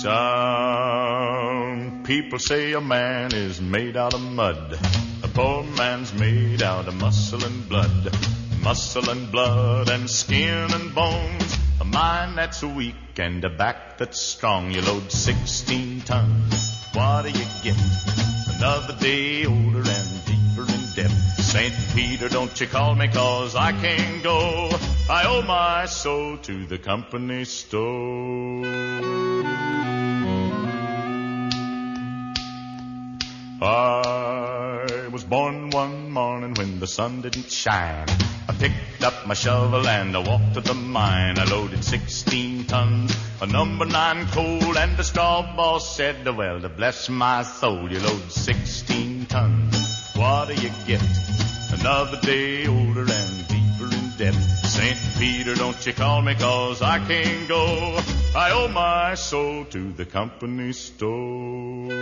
Some people say a man is made out of mud. A poor man's made out of muscle and blood. Muscle and blood and skin and bones. A mind that's weak and a back that's strong. You load 16 tons. What do you get? Another day older and deeper in debt. St. Peter, don't you call me 'cause I can't go. I owe my soul to the company store. I was born one morning when the sun didn't shine. I picked up my shovel and I walked to the mine. I loaded 16 tons of number 9 coal, and the straw boss said, well, to bless my soul, you load 16 tons. What do you get? Another day older and deeper in debt. St. Peter, don't you call me 'cause I can't go. I owe my soul to the company store.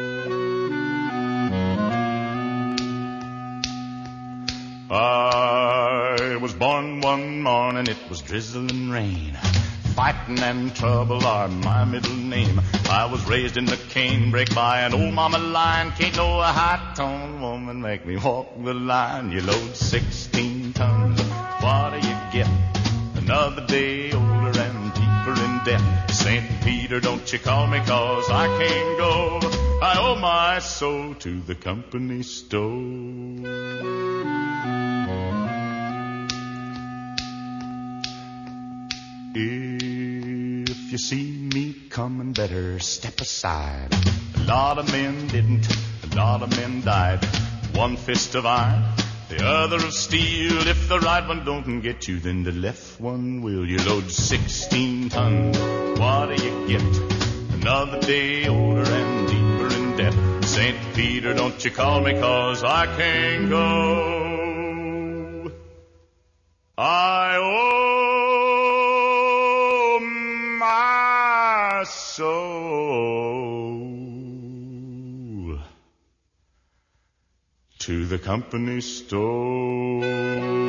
I was born one morning, it was drizzling rain. Fighting and trouble are my middle name. I was raised in the canebrake by an old mama lion. Can't no high-toned woman make me walk the line. You load 16 tons, what do you get? Another day older and deeper in debt. St. Peter, don't you call me 'cause I can't go. I owe my soul to the company store. If you see me coming, better step aside. A lot of men didn't, a lot of men died. One fist of iron, the other of steel. If the right one don't get you, then the left one will. You load 16 tons, what do you get? Another day older and deeper in debt. St. Peter, don't you call me 'cause I can't go. I owe my soul to the company store.